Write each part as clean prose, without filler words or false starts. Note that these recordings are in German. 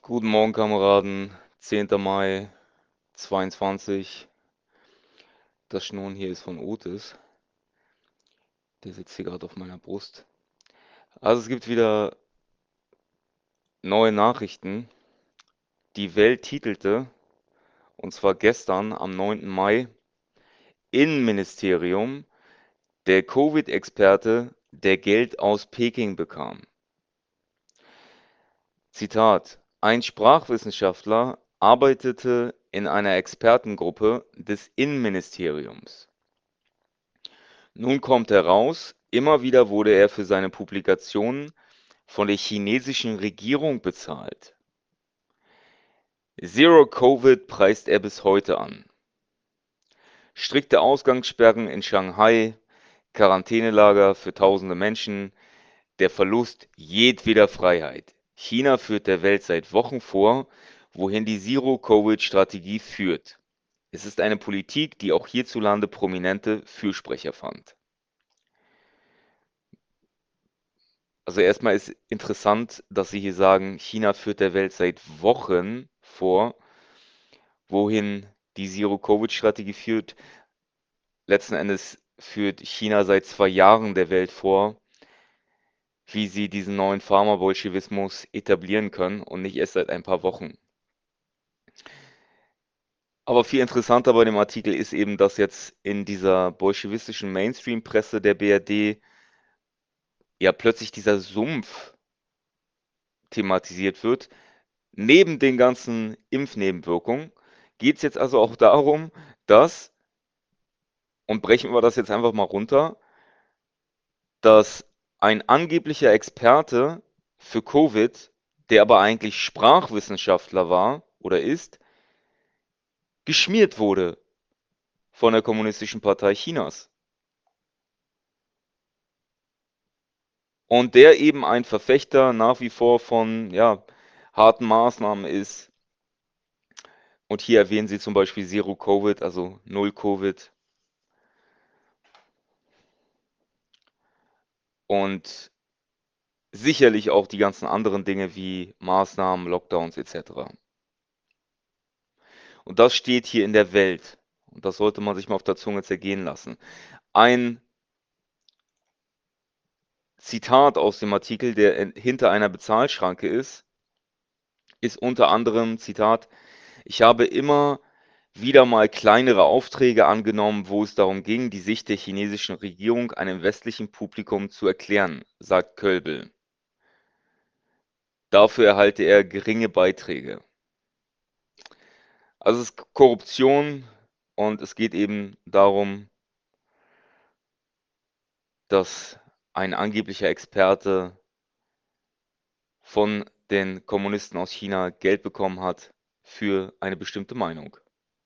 Guten Morgen, Kameraden. 10. Mai 22. Das Schnurren hier ist von Otis. Der sitzt hier gerade auf meiner Brust. Also es gibt wieder neue Nachrichten. Die Welt titelte, und zwar gestern am 9. Mai, Innenministerium, der Covid-Experte, der Geld aus Peking bekam. Zitat: Ein Sprachwissenschaftler arbeitete in einer Expertengruppe des Innenministeriums. Nun kommt heraus, immer wieder wurde er für seine Publikationen von der chinesischen Regierung bezahlt. Zero Covid preist er bis heute an. Strikte Ausgangssperren in Shanghai, Quarantänelager für tausende Menschen, der Verlust jedweder Freiheit. China führt der Welt seit Wochen vor, wohin die Zero-Covid-Strategie führt. Es ist eine Politik, die auch hierzulande prominente Fürsprecher fand. Also erstmal ist interessant, dass Sie hier sagen, China führt der Welt seit Wochen vor, wohin die Zero-Covid-Strategie führt. Letzten Endes führt China seit 2 Jahren der Welt vor, wie sie diesen neuen Pharma-Bolschewismus etablieren können und nicht erst seit ein paar Wochen. Aber viel interessanter bei dem Artikel ist eben, dass jetzt in dieser bolschewistischen Mainstream-Presse der BRD ja plötzlich dieser Sumpf thematisiert wird. Neben den ganzen Impfnebenwirkungen geht es jetzt also auch darum, dass, und brechen wir das jetzt einfach mal runter, dass ein angeblicher Experte für Covid, der aber eigentlich Sprachwissenschaftler war oder ist, geschmiert wurde von der Kommunistischen Partei Chinas. Und der eben ein Verfechter nach wie vor von ja, harten Maßnahmen ist. Und hier erwähnen sie zum Beispiel Zero Covid, also Null Covid. Und sicherlich auch die ganzen anderen Dinge wie Maßnahmen, Lockdowns etc. Und das steht hier in der Welt. Und das sollte man sich mal auf der Zunge zergehen lassen. Ein Zitat aus dem Artikel, der hinter einer Bezahlschranke ist unter anderem, Zitat: Ich habe immer wieder mal kleinere Aufträge angenommen, wo es darum ging, die Sicht der chinesischen Regierung einem westlichen Publikum zu erklären, sagt Kölbel. Dafür erhalte er geringe Beiträge. Also es ist Korruption und es geht eben darum, dass ein angeblicher Experte von den Kommunisten aus China Geld bekommen hat für eine bestimmte Meinung.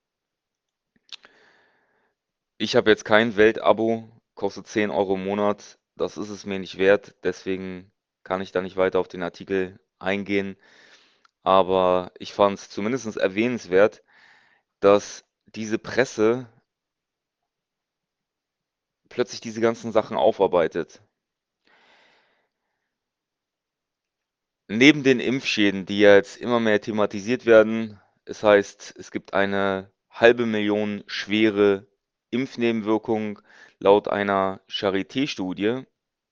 Ich habe jetzt kein Weltabo, kostet 10 Euro im Monat. Das ist es mir nicht wert, deswegen kann ich da nicht weiter auf den Artikel eingehen. Aber ich fand es zumindest erwähnenswert, dass diese Presse plötzlich diese ganzen Sachen aufarbeitet. Neben den Impfschäden, die ja jetzt immer mehr thematisiert werden, es heißt, es gibt eine 500.000 schwere Impfnebenwirkungen laut einer Charité-Studie,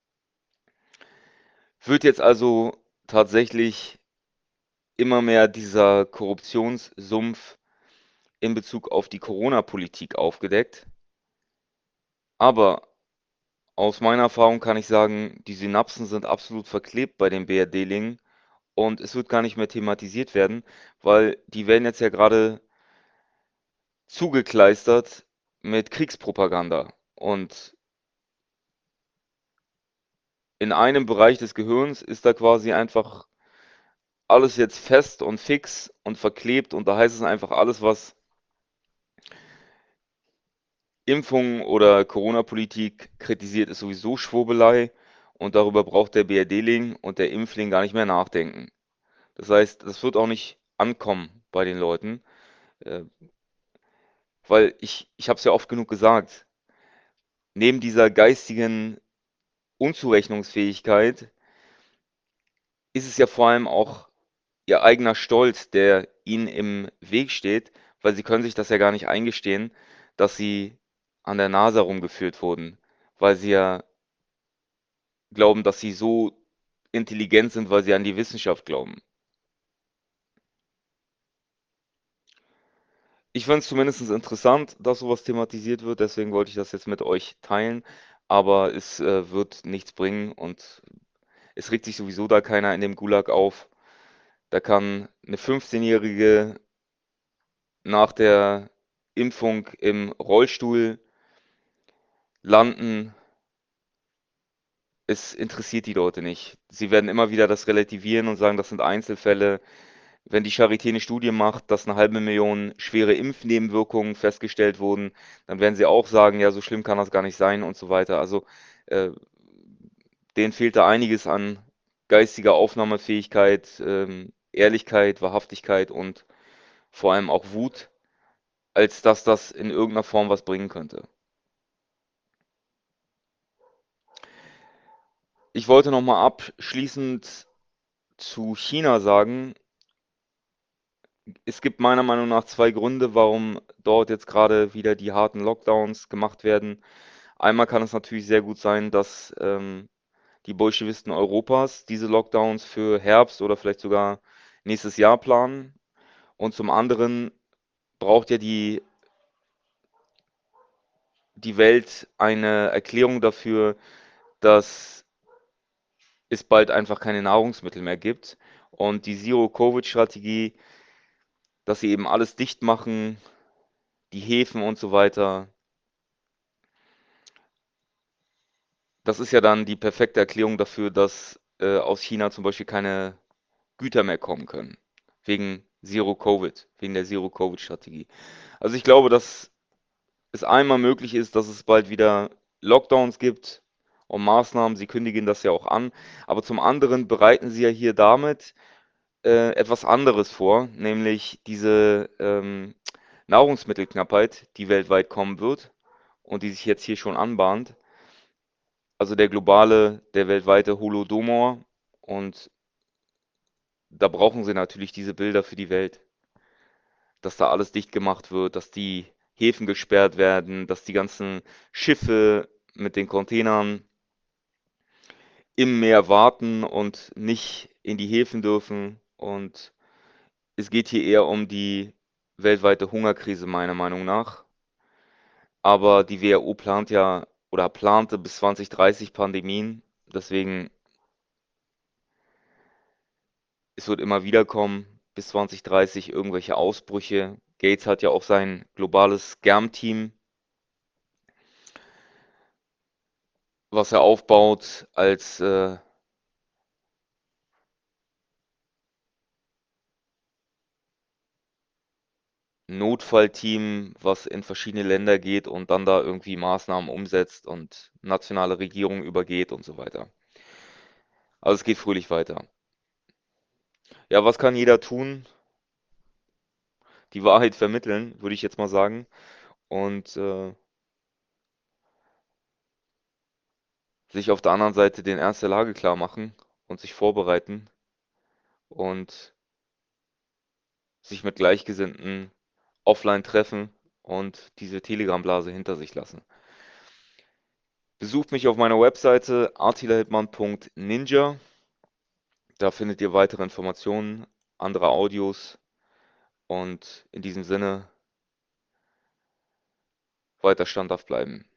wird jetzt also tatsächlich immer mehr dieser Korruptionssumpf in Bezug auf die Corona-Politik aufgedeckt. Aber aus meiner Erfahrung kann ich sagen, die Synapsen sind absolut verklebt bei den BRD-Lingen und es wird gar nicht mehr thematisiert werden, weil die werden jetzt ja gerade zugekleistert mit Kriegspropaganda. Und in einem Bereich des Gehirns ist da quasi einfach alles jetzt fest und fix und verklebt und da heißt es einfach, alles, was Impfungen oder Corona-Politik kritisiert, ist sowieso Schwurbelei und darüber braucht der BRD-Ling und der Impfling gar nicht mehr nachdenken. Das heißt, das wird auch nicht ankommen bei den Leuten, äh, weil ich habe es ja oft genug gesagt, neben dieser geistigen Unzurechnungsfähigkeit ist es ja vor allem auch ihr eigener Stolz, der ihnen im Weg steht, weil sie können sich das ja gar nicht eingestehen, dass sie an der NASA rumgeführt wurden, weil sie ja glauben, dass sie so intelligent sind, weil sie an die Wissenschaft glauben. Ich fand es zumindest interessant, dass sowas thematisiert wird, deswegen wollte ich das jetzt mit euch teilen, aber es wird nichts bringen und es regt sich sowieso da keiner in dem Gulag auf. Da kann eine 15-Jährige nach der Impfung im Rollstuhl landen. Es interessiert die Leute nicht. Sie werden immer wieder das relativieren und sagen, das sind Einzelfälle. Wenn die Charité eine Studie macht, dass 1.500.000 schwere Impfnebenwirkungen festgestellt wurden, dann werden sie auch sagen, ja, so schlimm kann das gar nicht sein und so weiter. Also äh, denen fehlt da einiges an geistiger Aufnahmefähigkeit, Ehrlichkeit, Wahrhaftigkeit und vor allem auch Wut, als dass das in irgendeiner Form was bringen könnte. Ich wollte nochmal abschließend zu China sagen, es gibt meiner Meinung nach zwei Gründe, warum dort jetzt gerade wieder die harten Lockdowns gemacht werden. Einmal kann es natürlich sehr gut sein, dass die Bolschewisten Europas diese Lockdowns für Herbst oder vielleicht sogar nächstes Jahr planen. Und zum anderen braucht ja die Welt eine Erklärung dafür, dass es bald einfach keine Nahrungsmittel mehr gibt. Und die Zero-Covid-Strategie, dass sie eben alles dicht machen, die Häfen und so weiter, das ist ja dann die perfekte Erklärung dafür, dass aus China zum Beispiel keine Güter mehr kommen können. Wegen Zero Covid, wegen der Zero Covid-Strategie. Also ich glaube, dass es einmal möglich ist, dass es bald wieder Lockdowns gibt und Maßnahmen. Sie kündigen das ja auch an. Aber zum anderen bereiten sie ja hier damit etwas anderes vor, nämlich diese Nahrungsmittelknappheit, die weltweit kommen wird und die sich jetzt hier schon anbahnt. Also der weltweite Holodomor. Und da brauchen sie natürlich diese Bilder für die Welt, dass da alles dicht gemacht wird, dass die Häfen gesperrt werden, dass die ganzen Schiffe mit den Containern im Meer warten und nicht in die Häfen dürfen. Und es geht hier eher um die weltweite Hungerkrise meiner Meinung nach. Aber die WHO plant ja oder plante bis 2030 Pandemien. Deswegen, es wird immer wieder kommen, bis 2030 irgendwelche Ausbrüche. Gates hat ja auch sein globales Germ-Team, was er aufbaut als Notfallteam, was in verschiedene Länder geht und dann da irgendwie Maßnahmen umsetzt und nationale Regierungen übergeht und so weiter. Also es geht fröhlich weiter. Ja, was kann jeder tun? Die Wahrheit vermitteln, würde ich jetzt mal sagen. Und sich auf der anderen Seite den Ernst der Lage klar machen und sich vorbereiten und sich mit Gleichgesinnten offline treffen und diese Telegram-Blase hinter sich lassen. Besucht mich auf meiner Webseite artilahildmann.ninja. Da findet ihr weitere Informationen, andere Audios und in diesem Sinne weiter standhaft bleiben.